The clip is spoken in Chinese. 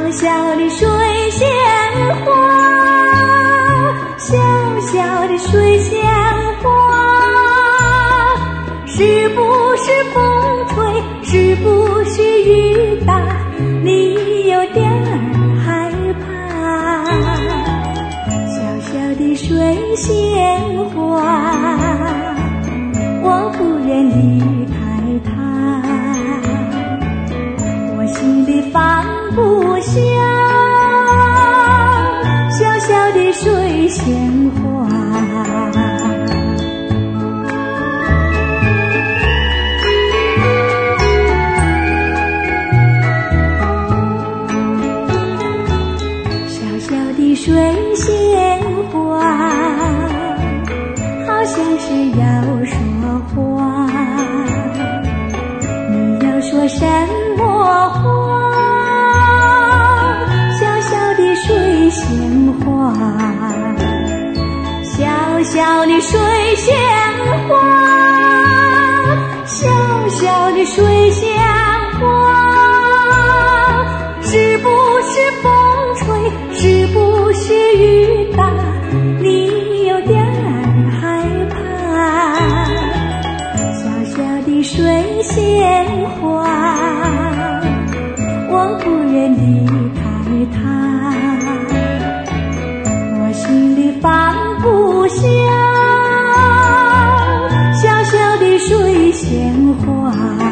小的水仙花，小小的水仙花，是不是风吹，是不是雨打，你有点儿害怕。小小的水仙花，我不愿离开它，我心里放不下小小的水仙花。小小的水仙花，好像是要说话，你要说什么话？小小的水仙花，小小的水仙花，小小的水仙花，是不是风吹，是不是雨打，你有点儿害怕。小小的水仙花，我不愿离开它，我心里放不下小小的水仙花。